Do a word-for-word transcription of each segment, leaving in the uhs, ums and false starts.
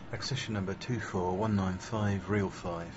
Accession number two four one nine five, Real five.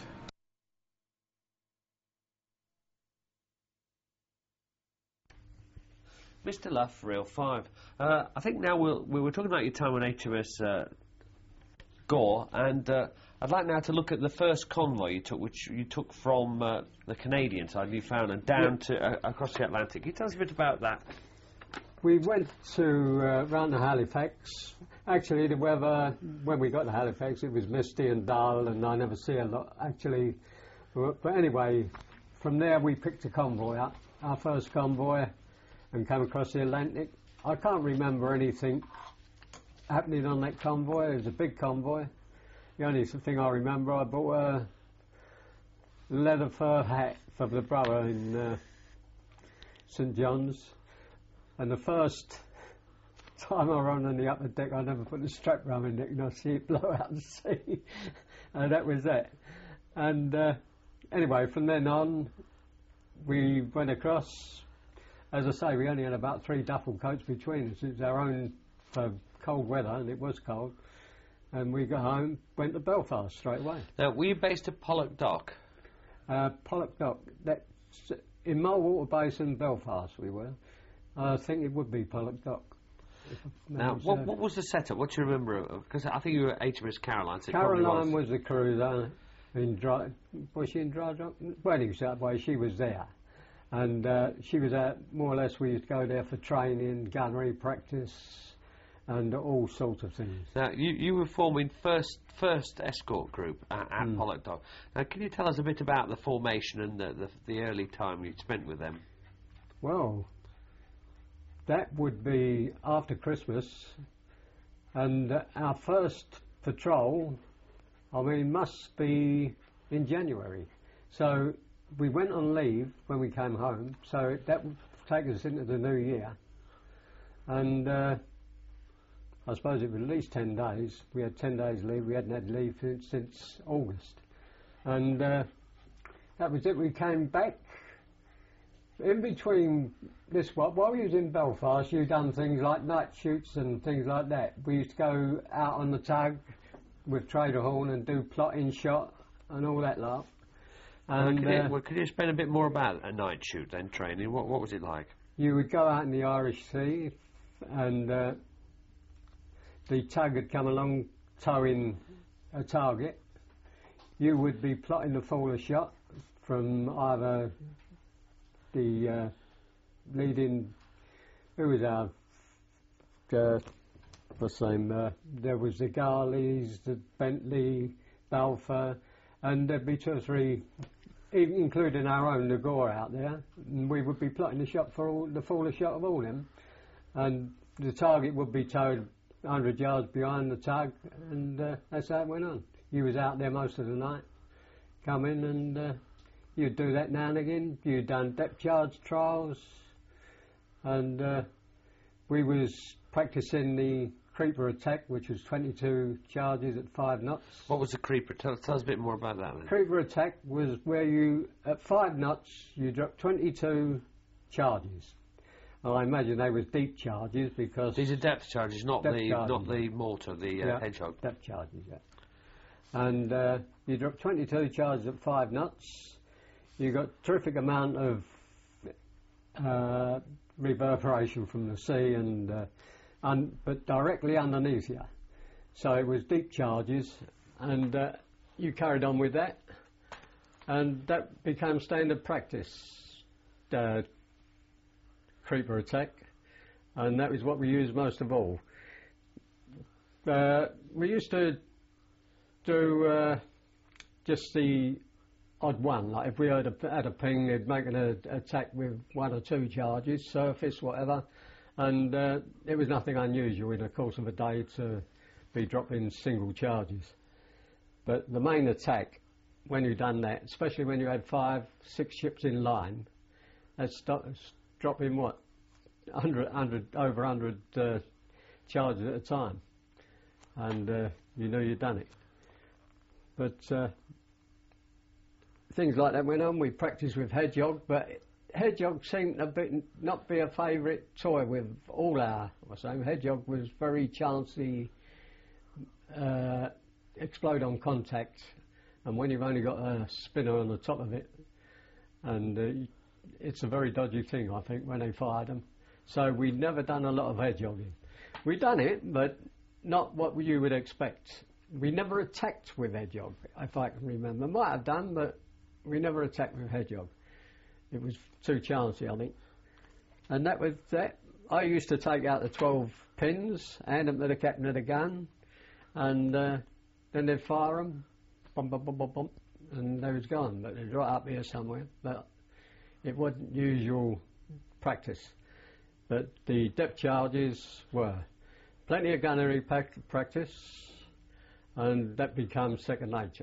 Mister Luff, Real five. Uh, I think now we'll, we were talking about your time on H M S uh, Gore, and uh, I'd like now to look at the first convoy you took, which you took from uh, the Canadian side, Newfoundland, down to uh, across the Atlantic. Can you tell us a bit about that? We went to uh, round to Halifax. Actually, the weather, when we got to Halifax, it was misty and dull, and I never see a lot, actually. But anyway, from there we picked a convoy up, our first convoy, and came across the Atlantic. I can't remember anything happening on that convoy. It was a big convoy. The only thing I remember, I bought a leather fur hat for the brother in uh, St John's. And the first time I ran on the upper deck, I never put the strap round my neck and I see it blow out the sea. And that was that. And uh, anyway, from then on, we went across. As I say, we only had about three duffel coats between us. It was our own for cold weather, and it was cold. And we got home, went to Belfast straight away. Now, were you based at Pollock Dock? Uh, Pollock Dock. That's in Mulwater Basin, Belfast we were. I think it would be Pollock Dock. Now, what, what was the setup? What do you remember? Because I think you were at H M S Caroline. So Caroline was. was the cruiser in dry. Was she in dry dock? Well, anyway, she was there, and uh, she was at more or less. We used to go there for training, gunnery practice, and all sorts of things. Now, you you were forming first first escort group at, at mm. Pollock Dock. Now, can you tell us a bit about the formation and the the, the early time you spent with them? Well, that would be after Christmas, and uh, our first patrol, I mean, must be in January. So we went on leave when we came home, so that would take us into the new year. And uh, I suppose it was at least ten days. We had ten days leave. We hadn't had leave since, since August. And uh, that was it. We came back. In between this, while we was in Belfast, you done things like night shoots and things like that. We used to go out on the tug with Trader Horn and do plotting shot and all that lot. And well, could, uh, you, well, could you explain a bit more about a night shoot then, training? What, what was it like? You would go out in the Irish Sea, and uh, the tug would come along towing a target. You would be plotting the fall of shot from either the uh, leading, who was our, uh, what's the name, uh, there was the Garleys, the Bentley, Balfour, and there'd be two or three, even including our own, the Gore out there, and we would be plotting the shot for all, the fall of shot of all them, and the target would be towed one hundred yards behind the tug, and uh, that's how it went on. You was out there most of the night, come in and uh, you'd do that now and again. You'd done depth charge trials, and uh, we was practicing the creeper attack, which was twenty-two charges at five knots. What was the creeper? Tell, tell us a bit more about that then. Creeper attack was where you, at five knots, you drop twenty-two charges. Well, I imagine they was deep charges because these are depth charges, not depth the charges, not the mortar, the uh, yeah, hedgehog. Depth charges, yeah. And uh, you drop twenty-two charges at five knots. You got terrific amount of uh, reverberation from the sea, and uh, un but directly underneath you. So it was deep charges, and uh, you carried on with that, and that became standard practice. Uh, creeper attack, and that was what we used most of all. Uh, we used to do uh, just the odd one, like if we had a, had a ping, they'd make an uh, attack with one or two charges, surface, whatever, and uh, it was nothing unusual in the course of a day to be dropping single charges. But the main attack, when you done that, especially when you had five, six ships in line, that's dropping what, one hundred, one hundred, over one hundred uh, charges at a time, and uh, you knew you'd done it. But uh, things like that went on. We practiced with hedgehog, but hedgehog seemed to be, not be a favourite toy with all our. I say hedgehog was very chancy. Uh, explode on contact, and when you've only got a spinner on the top of it, and uh, it's a very dodgy thing, I think, when they fired them. So we'd never done a lot of hedgehogging. We'd done it, but not what you would expect. We never attacked with hedgehog, if I can remember. Might have done, but we never attacked with hedgehog. It was too chancy, I think. And that was that. I used to take out the twelve pins, hand them to the captain of the gun, and uh, then they'd fire them, bum, bum, bum, bum, bum, and they was gone. But they're right up here somewhere. But it wasn't usual practice. But the depth charges were plenty of gunnery pac- practice, and that became second nature.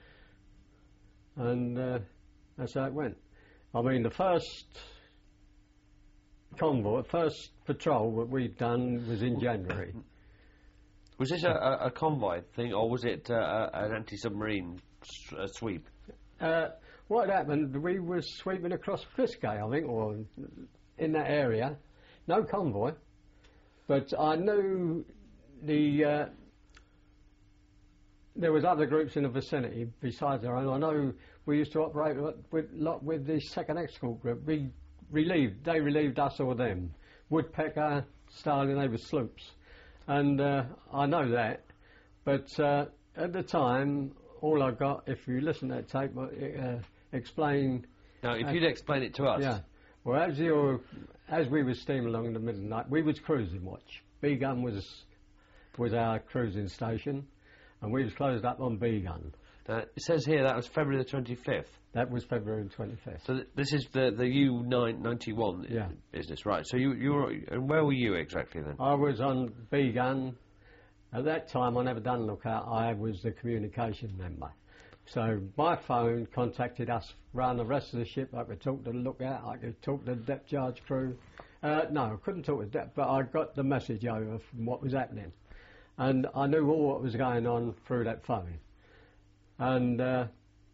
And uh, that's how it went. I mean, the first convoy, first patrol that we'd done was in January. Was this a, a, a convoy thing, or was it uh, an anti-submarine s- uh, sweep? Uh, what happened, we were sweeping across Biscay, I think, or in that area. No convoy, but I knew the uh, there was other groups in the vicinity besides our own. I know we used to operate with lot with the second escort group. We relieved, they relieved us or them. Woodpecker, Starling, they were sloops, and uh, I know that. But uh, at the time, all I got, if you listen to that tape, uh, explain. Now, if uh, you'd explain it to us. Yeah. Well, as you, as we were steaming along in the middle of the night, we was cruising watch. B gun was was our cruising station, and we was closed up on B gun. Uh, it says here that was February the twenty-fifth. That was February twenty-fifth. So th- this is the the U nine ninety-one Yeah. business, right? So you you were, and where were you exactly then? I was on B gun. At that time, I never done lookout. I was the communication member. So my phone contacted us around the rest of the ship. I could talk to the lookout, I could talk to the depth charge crew. Uh, no, I couldn't talk to depth, but I got the message over from what was happening. And I knew all what was going on through that phone. And uh,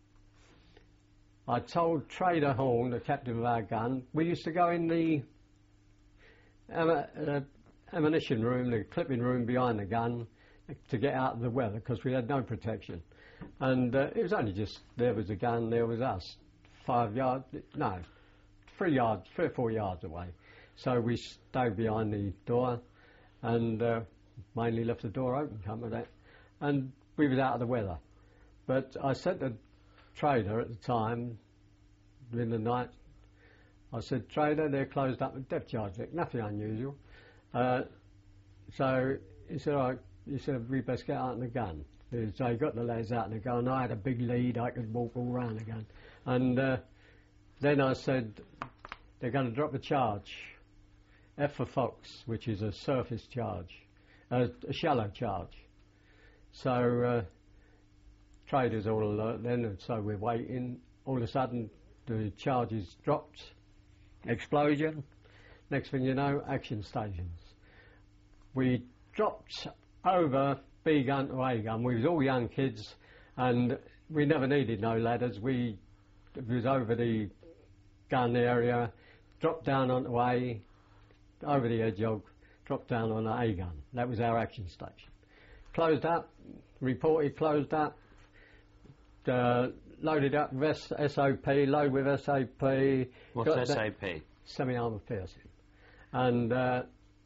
I told Trader Horn, the captain of our gun, we used to go in the am- uh, ammunition room, the clipping room behind the gun, to get out of the weather, because we had no protection. And uh, it was only just, there was a gun, there was us, five yards, no, three yards, three or four yards away. So we stayed behind the door and uh, mainly left the door open, come with that. And we was out of the weather. But I said to Trader at the time, in the night, I said, Trader, they're closed up with depth charge, nothing unusual. Uh, so he said, all right, he said, we best get out in the gun. So he got the lads out in the gun. I had a big lead, I could walk all round the gun. And uh, then I said, they're going to drop a charge, F for Fox, which is a surface charge, uh, a shallow charge. So uh, Trader's all alert then, and so we're waiting. All of a sudden, the charges dropped, explosion. Next thing you know, action stations. We dropped over B gun to A gun. We was all young kids, and we never needed no ladders. We it was over the gun area, dropped down onto A, over the hedgehog, dropped down on the A gun. That was our action station. Closed up, reported closed up, uh, loaded up with S O P, load with S O P. What's S A P? Semi-armoured piercing. And uh,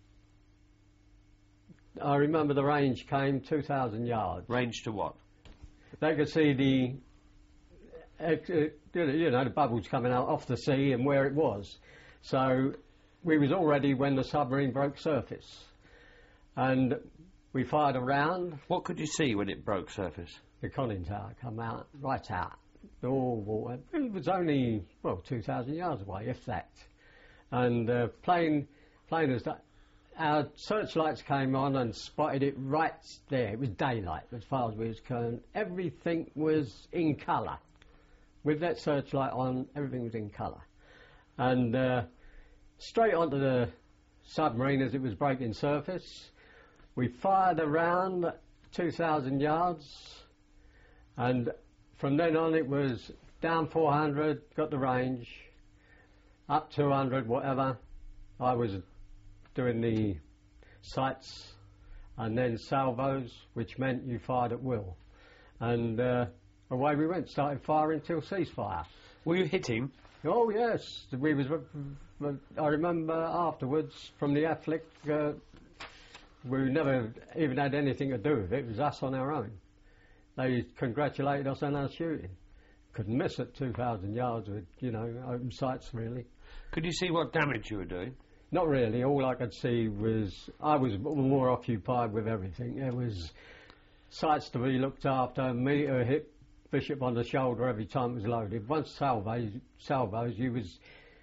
I remember the range came two thousand yards. Range to what? They could see the, uh, you know, the bubbles coming out off the sea and where it was. So we was all ready when the submarine broke surface. And we fired a round. What could you see when it broke surface? The conning tower come out, right out. All water. It was only, well, two thousand yards away, if that. And uh, plane, plane as that. Our searchlights came on and spotted it right there. It was daylight as far as we was concerned. Everything was in colour. With that searchlight on, everything was in colour. And uh, straight onto the submarine as it was breaking surface. We fired around two thousand yards, and from then on it was down four hundred, got the range, up two hundred, whatever. I was doing the sights, and then salvos, which meant you fired at will. And uh, away we went, started firing till ceasefire. Were you hitting? Oh yes, we was. I remember afterwards from the afflict, uh, we never even had anything to do with it. It was us on our own. They congratulated us on our shooting. Couldn't miss it, two thousand yards with, you know, open sights really. Could you see what damage you were doing? Not really. All I could see was I was more occupied with everything. There was sights to be looked after, me to hit Bishop on the shoulder every time it was loaded. Once salvos, salvos you was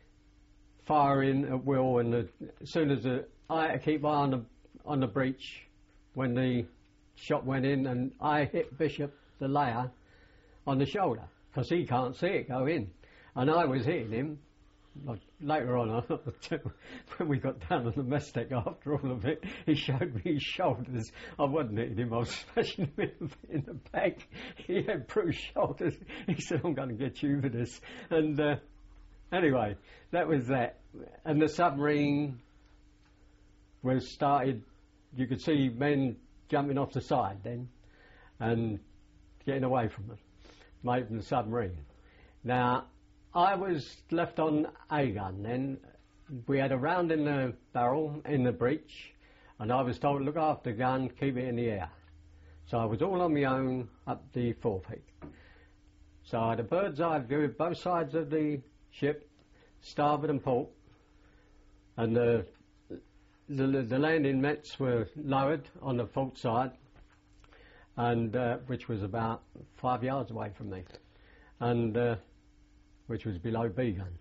firing at will, and the, as soon as the, I had to keep eye on the on the breech when the shot went in, and I hit Bishop, the layer, on the shoulder because he can't see it go in, and I was hitting him. Like, later on, when we got down on the mess deck after all of it, he showed me his shoulders. I wasn't hitting him, I was smashing him in the back. He had bruised shoulders. He said, I'm going to get you for this. And uh, anyway, that was that. And the submarine was started, you could see men jumping off the side then and getting away from it, made from the submarine. Now, I was left on a gun then. We had a round in the barrel, in the breech, and I was told to look after the gun, keep it in the air. So I was all on my own up the forepeak. So I had a bird's eye view of both sides of the ship, starboard and port, and the, the, the landing nets were lowered on the port side, and uh, which was about five yards away from me. And uh, which was below B gun.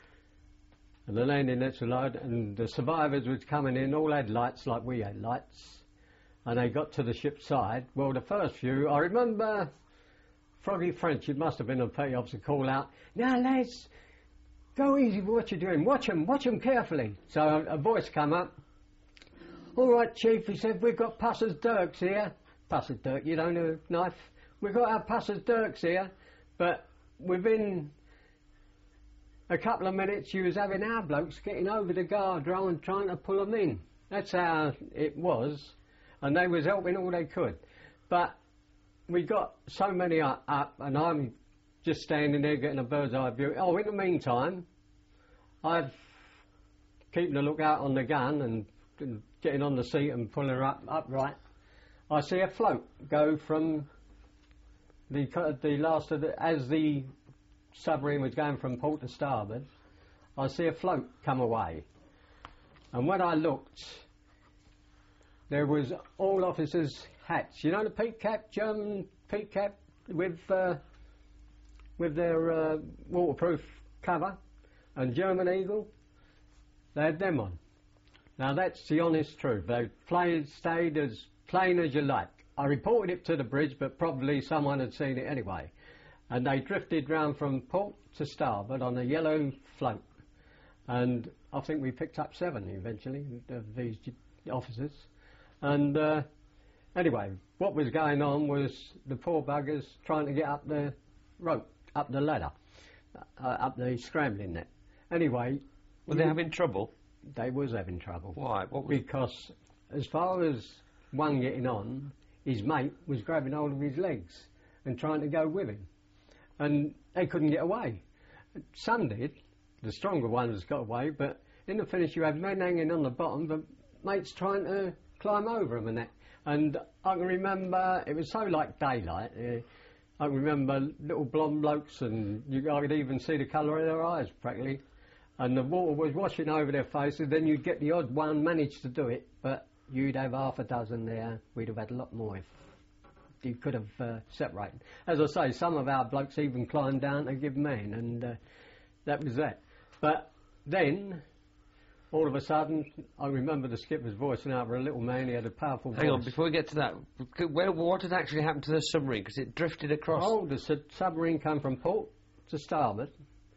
And the landing nets were lowered, and the survivors was coming in, all had lights like we had lights, and they got to the ship's side. Well, the first few, I remember Froggy French, it must have been a petty officer, call out, now lads, go easy with what you're doing, watch them, watch them carefully. So a, a voice come up, all right chief, he said, we've got Pusser's Dirks here. Pusser's Dirk, you don't know a knife? We've got our Pusser's Dirks here, but within a couple of minutes you was having our blokes getting over the guardrail and trying to pull them in. That's how it was, and they was helping all they could. But we got so many up, up and I'm just standing there getting a bird's eye view. Oh, in the meantime, I've keeping a lookout on the gun and, and getting on the seat and pulling her up upright. I see a float go from the the last of the, as the submarine was going from port to starboard, I see a float come away. And when I looked, there was all officers' hats. You know the peak cap, German peak cap with uh, with their uh, waterproof cover, and German Eagle, they had them on. Now that's the honest truth. They played, stayed as plain as you like. I reported it to the bridge, but probably someone had seen it anyway. And they drifted round from port to starboard on a yellow float. And I think we picked up seven eventually of these officers. And uh, anyway, what was going on was the poor buggers trying to get up the rope, up the ladder, uh, up the scrambling net. Anyway, were they having trouble? They was having trouble. Why? What was because as far as one getting on, his mate was grabbing hold of his legs and trying to go with him. And they couldn't get away. Some did, the stronger ones got away, but in the finish you had men hanging on the bottom, but mates trying to climb over them and that. And I can remember, it was so like daylight, uh, I can remember little blonde blokes, and you, I could even see the colour of their eyes practically. And the water was washing over their faces, then you'd get the odd one managed to do it, but you'd have half a dozen there, we'd have had a lot more if you could have uh, separated. As I say, some of our blokes even climbed down to give men, and uh, that was that. But then, all of a sudden, I remember the skipper's voicing out for a little man, he had a powerful Hang voice. on, before we get to that, where, what had actually happened to the submarine? Because it drifted across. Oh, the su- submarine came from port to starboard,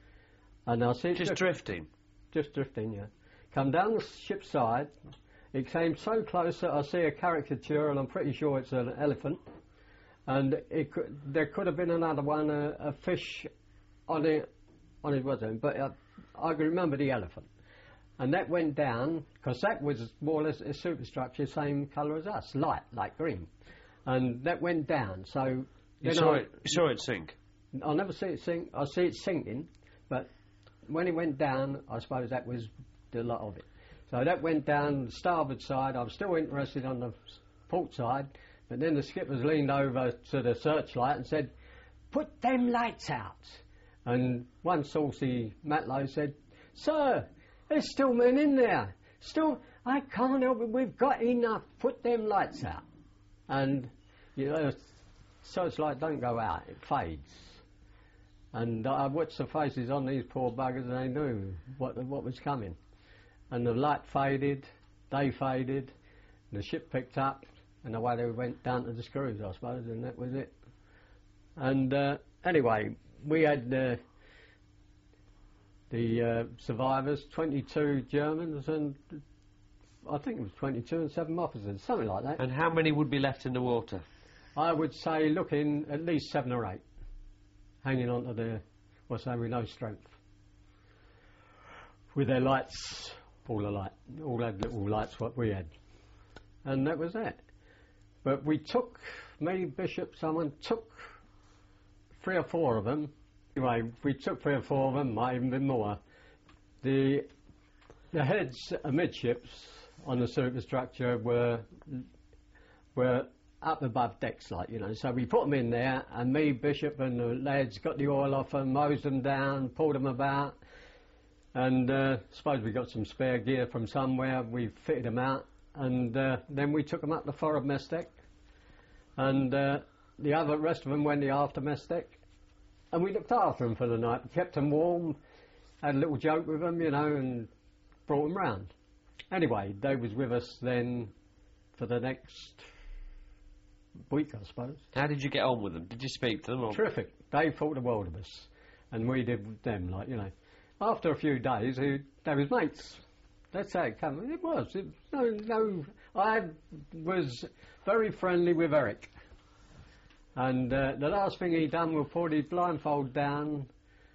and I see it Just drift- drifting? Just drifting, yeah. Come down the ship's side, it came so close that I see a caricature, and I'm pretty sure it's an elephant. And it could, there could have been another one, a, a fish on it, on it wasn't, but uh, I can remember the elephant. And that went down, because that was more or less a superstructure, same colour as us, light, light green. And that went down, so You Then saw I- it. You saw it sink. I never see it sink. I see it sinking, but when it went down, I suppose that was the lot of it. So that went down the starboard side. I was still interested on the port side, but then the skippers leaned over to the searchlight and said, "Put them lights out." And one saucy Matlow said, "Sir, there's still men in there. Still, I can't help it. We've got enough. Put them lights out." And, you know, searchlight don't go out. It fades. And I watched the faces on these poor buggers, and they knew what what was coming. And the light faded, they faded, and the ship picked up, and away they went down to the screws, I suppose, and that was it. And uh, anyway, we had uh, the uh, survivors, twenty-two Germans, and I think it was twenty-two and seven officers, something like that. And how many would be left in the water? I would say looking at least seven or eight, hanging on to their, what's that, with no strength. With their lights, all alight, all had little lights what we had. And that was it. But we took, me, Bishop, someone took three or four of them. Anyway, we took three or four of them, might even be more. The, the heads amidships on the superstructure were, were up above decks, like, you know. So we put them in there, and me, Bishop, and the lads got the oil off them, mosed them down, pulled them about, and uh, suppose we got some spare gear from somewhere. We fitted them out, and uh, then we took them up the forward mess deck, and uh, the other rest of them went the after mess deck, and we looked after them for the night, kept them warm, had a little joke with them, you know, and brought them round. Anyway, they was with us then for the next week, I suppose. How did you get on with them? Did you speak to them? Or? Terrific. They thought the world of us, and we did with them, like, you know. After a few days, they, they was mates. That's how it came. It was. It, no, no. I was very friendly with Eric, and uh, the last thing he done was put his blindfold down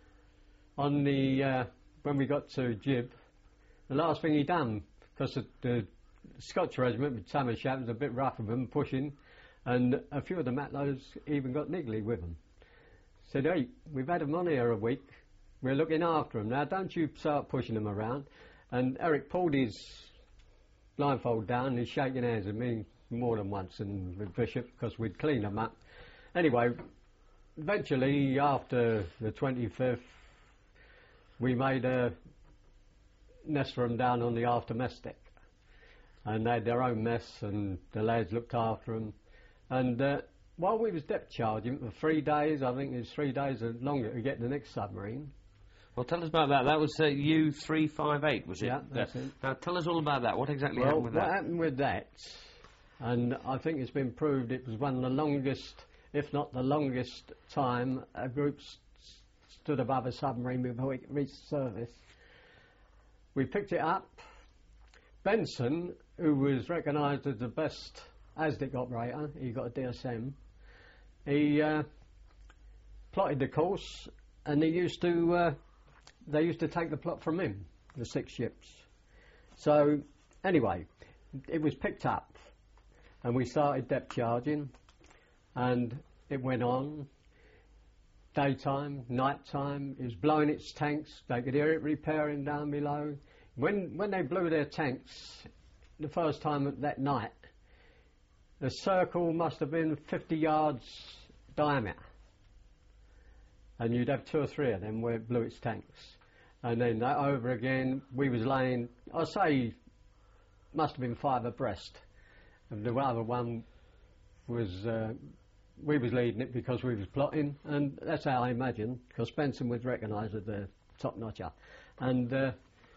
on the uh, when we got to Jib. The last thing he done, because the, the Scotch regiment with Tam O'Shanter was a bit rough with them, pushing, and a few of the Matlows even got niggly with them. Said, "Hey, we've had them on here a week. We're looking after them. Now, don't you start pushing them around." And Eric pulled his blindfold down and he's shaking hands with me more than once and with Bishop, because we'd cleaned them up. Anyway, eventually, after the twenty-fifth, we made a nest for them down on the after mess deck. And they had their own mess, and the lads looked after them. And uh, while we was depth charging for three days, I think it was three days or longer to get the next submarine. Well, tell us about that. That was uh, U three five eight, was it? Yeah, that's uh, it. Now, tell us all about that. What exactly Well, happened with what that? happened with that, and I think it's been proved it was one of the longest, if not the longest time a group st stood above a submarine before it reached service. We picked it up. Benson, who was recognised as the best ASDIC operator, he got a D S M, he uh, plotted the course, and he used to uh, they used to take the plot from him, the six ships. So anyway, it was picked up, and we started depth charging, and it went on. Daytime, nighttime, it was blowing its tanks. They could hear it repairing down below. When when they blew their tanks the first time that night, the circle must have been fifty yards diameter, and you'd have two or three of them where it blew its tanks. And then that over again, we was laying, I say, must have been five abreast. And the other one was, uh, we was leading it because we was plotting, and that's how I imagine, because Benson was recognised as the top-notcher. And uh,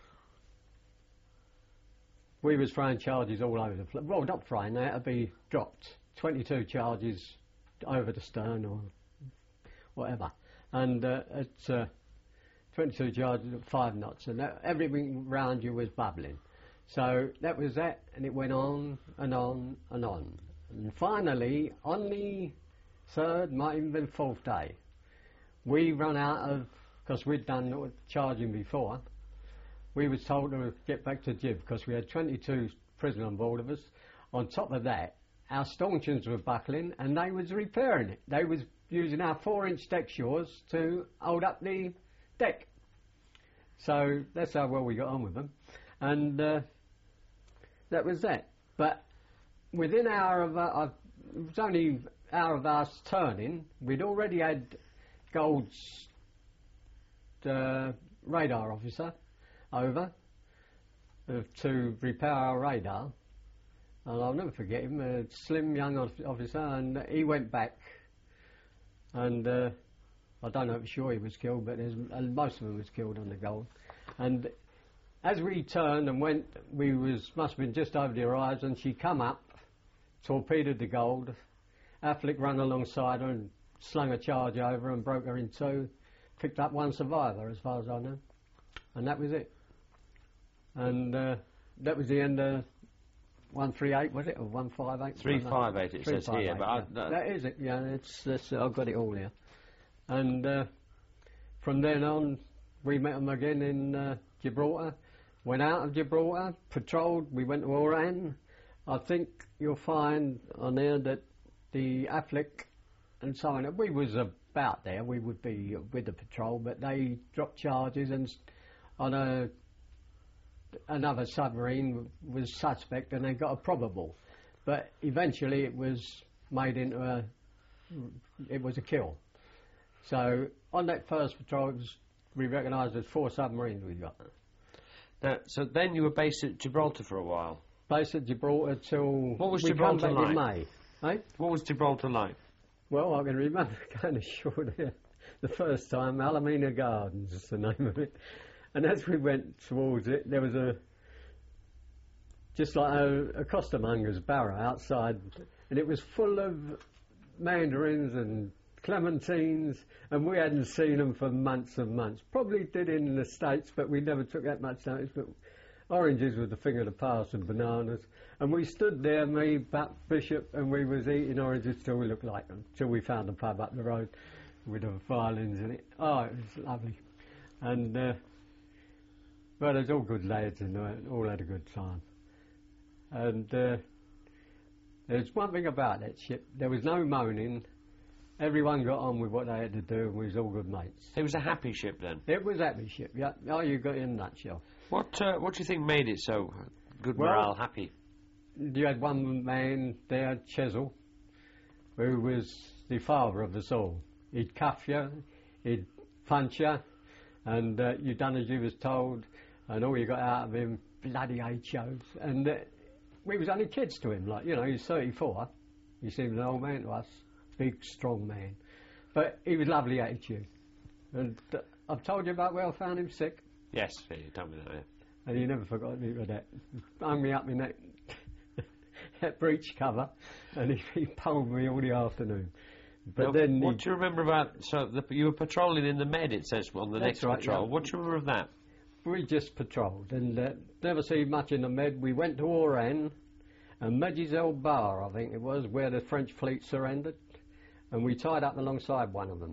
we was throwing charges all over the place. Well, not throwing, they had to be dropped. twenty-two charges over the stern or whatever. And uh, it's uh, twenty-two charges at five knots, and that, everything round you was bubbling. So that was that, and it went on and on and on. And finally, on the third, might even been fourth day, we run out of, because we'd done charging before, we was told to get back to Jib because we had twenty-two prisoners on board of us. On top of that, our stanchions were buckling and they was repairing it. They was using our four-inch deck shores to hold up the deck. So that's how well we got on with them. And uh, that was that. But within an hour of, uh, it was only an hour of us turning, we'd already had Gold's uh, radar officer over uh, to repair our radar. And I'll never forget him, a slim young officer, and he went back. And uh, I don't know for sure he was killed, but there's, uh, most of them was killed on the Gold. And as we turned and went, we was must have been just over the horizon. She come up, torpedoed the Gold. Affleck ran alongside her and slung a charge over and broke her in two. Picked up one survivor, as far as I know, and that was it. And uh, that was the end of one three eight, was it, or one five eight? three five eight it says here, but I, yeah. That is it. Yeah, it's, it's I've got it all here. And uh, from then on, we met them again in uh, Gibraltar. Went out of Gibraltar, patrolled. We went to Oran. I think you'll find on there that the Affleck and so on. We was about there. We would be with the patrol, but they dropped charges and on a another submarine was suspect, and they got a probable. But eventually, it was made into a it was a kill. So on that first patrol, it was, we recognised there's four submarines we got. Now, so then you were based at Gibraltar for a while. Based at Gibraltar till what was we Gibraltar come back like? in May. Eh? What was Gibraltar like? Well, I can remember going ashore there the first time. Alameda Gardens is the name of it. And as we went towards it, there was a just like a, a costermonger's barrow outside, and it was full of mandarins and clementines, and we hadn't seen them for months and months. Probably did in the States, but we never took that much notice. But oranges was the thing of the past, and bananas. And we stood there, me, Buck, Bishop, and we was eating oranges till we looked like them, till we found a pub up the road with the violins in it. Oh, it was lovely. And, uh, well, there's all good lads and uh, all had a good time. And uh, there's one thing about that ship, there was no moaning. Everyone got on with what they had to do, and we was all good mates. It was a happy ship then? It was a happy ship, yeah. Oh, you got it in a nutshell. What, uh, what do you think made it so good Well, morale, happy? You had one man there, Chesil, who was the father of us all. He'd cuff you, he'd punch you, and uh, you done as you was told, and all you got out of him, bloody H Os. And uh, we was only kids to him, like, you know, he's thirty-four. He seemed an old man to us, big, strong man. But he was lovely attitude. And uh, I've told you about where I found him sick. Yes, yeah, you told me that, yeah. And he never forgot me for that. Hung me up in that, that breech cover, and he, he pulled me all the afternoon. But now, then what he, do you remember about? So the, you were patrolling in the Med, it says on the That's next right, patrol. yeah. What do you remember of that? we just patrolled and uh, never see much in the Med. We went to Oran and Medjizel Bar, I think it was, where the French fleet surrendered, and we tied up alongside one of them,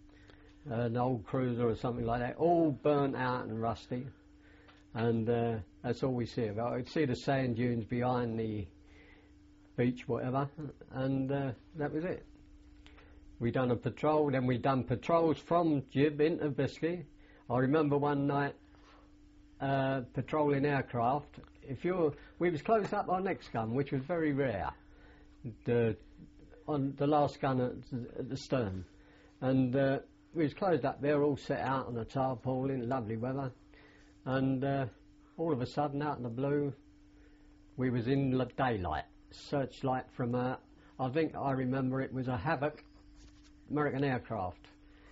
an old cruiser or something like that, all burnt out and rusty. And uh, that's all we see of it. I could see the sand dunes behind the beach, whatever, and uh, that was it. We done a patrol, then we done patrols from Gib into Biscay. I remember one night uh, patrolling aircraft. If you're, we was close up our next gun, which was very rare. The on the last gun at, at the stern, and uh, we was closed up there, all set out on a tarpaulin, lovely weather. And uh, all of a sudden, out in the blue, we was in the daylight, searchlight from a, I think I remember it was a Havoc American aircraft,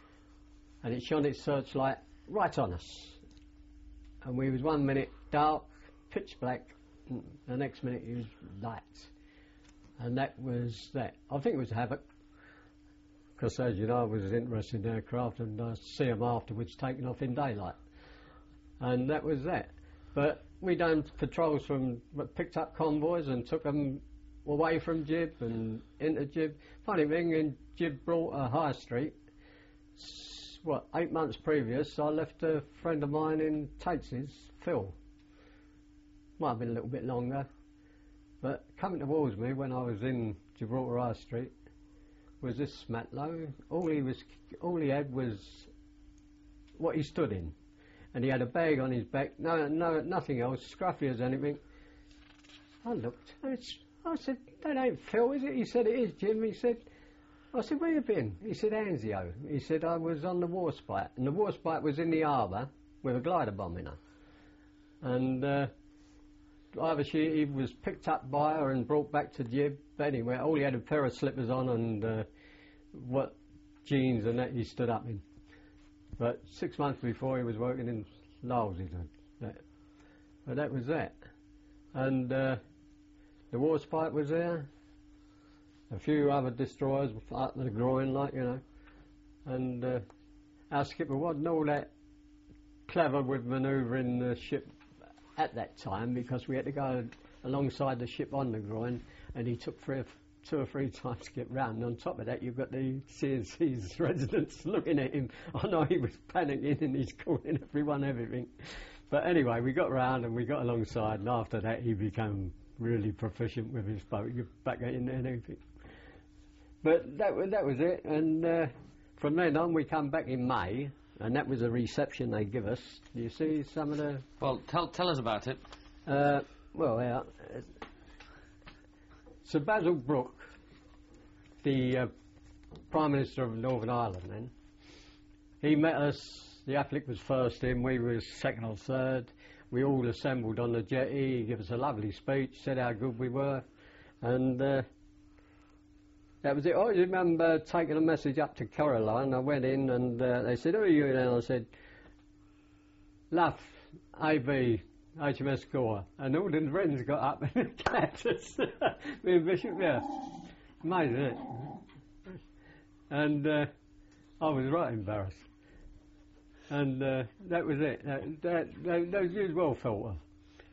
and it shone its searchlight right on us. And we was one minute dark, pitch black, and the next minute it was light. And that was that. I think it was Havoc, because as you know, I was interested in aircraft, and I see them afterwards taking off in daylight. And that was that. But we done patrols from, picked up convoys and took them away from Gib and into Gib. Funny thing, in Gibraltar High Street, s- what, eight months previous, I left a friend of mine in Tates's, Phil. Might have been a little bit longer. But coming towards me when I was in Gibraltar High Street was this Smatlow. All he was, all he had was what he stood in, and he had a bag on his back. No, no, nothing else. Scruffy as anything. I looked. And it's, I said, "That ain't Phil, is it?" He said, "It is, Jim." He said. I said, "Where you been?" He said, "Anzio." He said, "I was on the Warspite," and the Warspite was in the harbour with a glider bomb in her. And uh, either she he was picked up by her and brought back to Jib. But anyway, all he had a pair of slippers on and uh, what jeans and that he stood up in. But six months before he was working in Laos, he said. That. But that was that. And uh, the Warspite was there. A few other destroyers up the groin, like, you know. And uh, our skipper wasn't all that clever with manoeuvring the ship at that time, because we had to go alongside the ship on the groin, and he took three or f- two or three times to get round. And on top of that, you've got the C N C's residents looking at him. I know he was panicking and he's calling everyone everything. But anyway, we got round and we got alongside, and after that he became really proficient with his boat. You're back in there and everything. But that was, that was it, and uh, from then on we come back in May, and that was a reception they give us. Do you see some of the... Well, tell tell us about it. Uh, well, yeah. Uh, Sir Basil Brooke, the uh, Prime Minister of Northern Ireland then, he met us. The Affleck was first in, we were second or third. We all assembled on the jetty. He gave us a lovely speech, said how good we were, and... Uh, That was it. I remember taking a message up to Caroline. I went in and uh, they said, "Who are you?" And I said, "Luff, A B, H M S Gore." And all the friends got up and clapped us. Me and Bishop, yeah. Amazing, isn't it? And uh, I was right embarrassed. And uh, that was it. That, that, that, those was well thought of.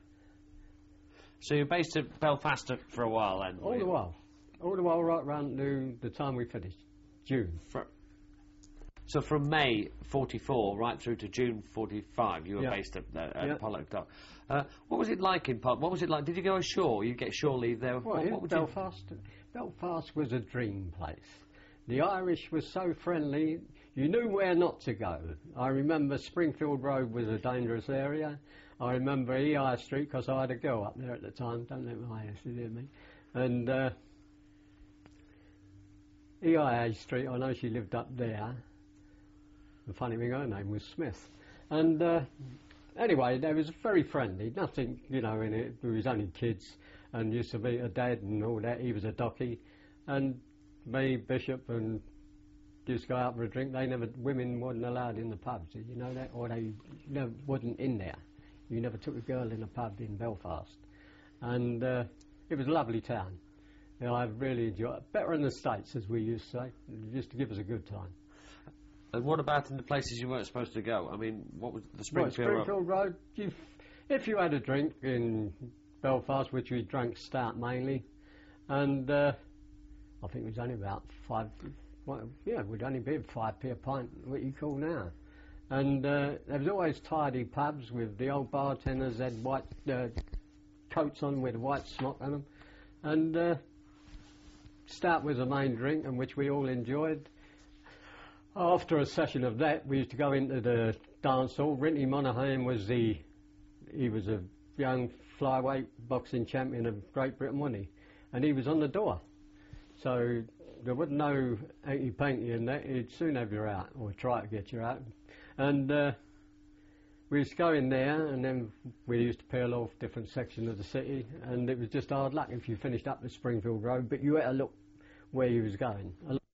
So you're based at Belfast for a while then? All the while. All the while right round to the time we finished, June. For, so from May forty-four right through to June forty-five, you were Yeah. based at, uh, at Yeah. Pollock Dock. Uh, what was it like in Pollock? What was it like? Did you go ashore? You get shore leave there? Well, what, in what would Belfast, Belfast was a dream place. The Irish were so friendly, you knew where not to go. I remember Springfield Road was a dangerous area. I remember E I Street, because I had a girl up there at the time. Don't let my ass hear me. And... Uh, E I A Street, I know she lived up there. The funny thing, her name was Smith. And uh, anyway, they was very friendly, nothing, you know, in it. We was only kids and used to meet her dad and all that. He was a docky. And me, Bishop, and used to go out for a drink. They never, women wasn't allowed in the pubs, did you know that? Or they never, wasn't in there. You never took a girl in a pub in Belfast. And uh, it was a lovely town. Yeah, I really enjoyed it. Better in the States, as we used to say. It used to give us a good time. And what about in the places you weren't supposed to go? I mean, what was the Springfield, well, Springfield Road? Road you, if you had a drink in Belfast, which we drank stout mainly, and uh, I think it was only about five, well, yeah, it would only be five p a pint, what you call now. And uh, there was always tidy pubs with the old bartenders had white uh, coats on with a white smock on them. And... Uh, Stout was the main drink, and which we all enjoyed. After a session of that, we used to go into the dance hall. Rinty Monaghan was the, he was a young flyweight boxing champion of Great Britain, wasn't he? And he was on the door. So there wasn't no hanky-panky in that. He'd soon have you out, or try to get you out. And uh, we used to go in there, and then we used to peel off different sections of the city, and it was just hard luck if you finished up the Springfield Road, but you had to look where you was going.